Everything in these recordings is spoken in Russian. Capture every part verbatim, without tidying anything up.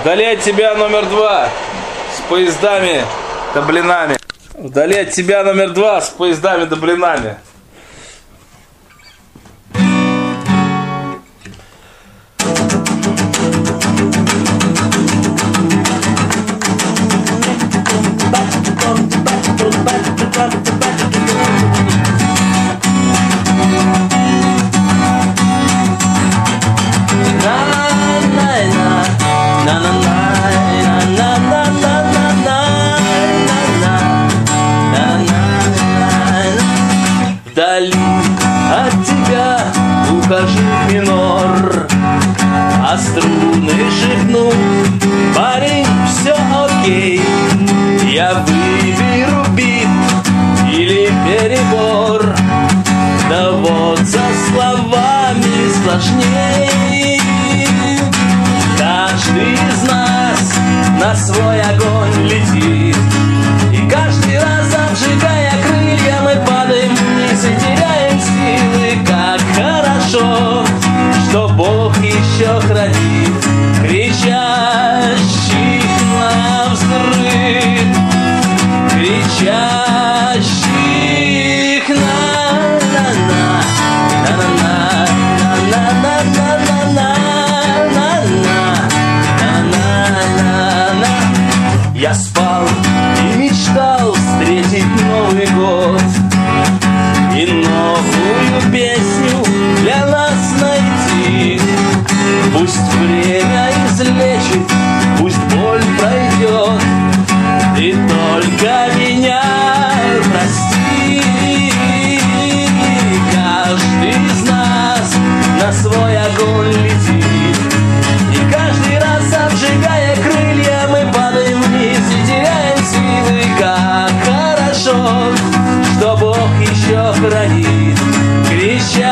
Вдали от тебя номер два с поездами да блинами. Вдали от тебя номер два с поездами да блинами. Вдали от тебя ухожу в минор, а струны шепнут: парень, все окей. Я выберу бит или перебор, да вот за словами сложней. Каждый из нас на свой огонь летит, и каждый раз, обжигая крылья, мы падаем вниз и теряем силы. Как хорошо, что Бог еще хранит кричащих на взрыв, кричащих на-на-на, на-на-на, на-на-на, на-на-на. Я спал и мечтал встретить Новый год и новую песню для нас найти. Пусть время излечит, пусть боль пройдет, ты только меня прости. Каждый из нас на свой огонь летит, и каждый раз, обжигая крылья, мы падаем вниз и теряем силы. Как хорошо, что Бог еще хранит кричащих.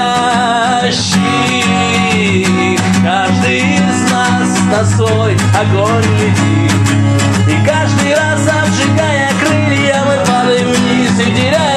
Каждый из нас на свой огонь летит, и каждый раз, обжигая крылья, мы падаем вниз и теряем